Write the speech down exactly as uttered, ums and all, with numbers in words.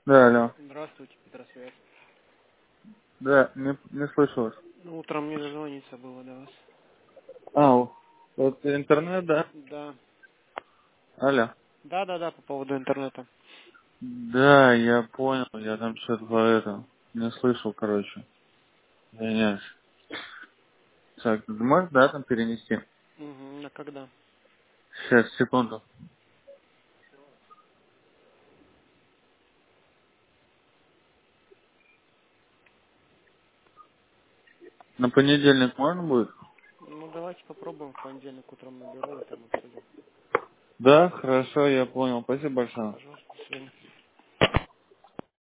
Да, алло. Здравствуйте, Петросвет. Да, не, не слышу вас. Ну, утром не дозвониться было до вас. А, о, вот интернет, да? Да. Алло. Да, да, да, по поводу интернета. Да, я понял, я там что-то по этому не слышал, короче. Извиняюсь. Так, ты можешь, да, там перенести? Угу, а когда? Сейчас, секунду. На понедельник можно будет? Ну, давайте попробуем в понедельник утром наберу и там обсудим. Да, хорошо, я понял. Спасибо большое. Пожалуйста, до свидания.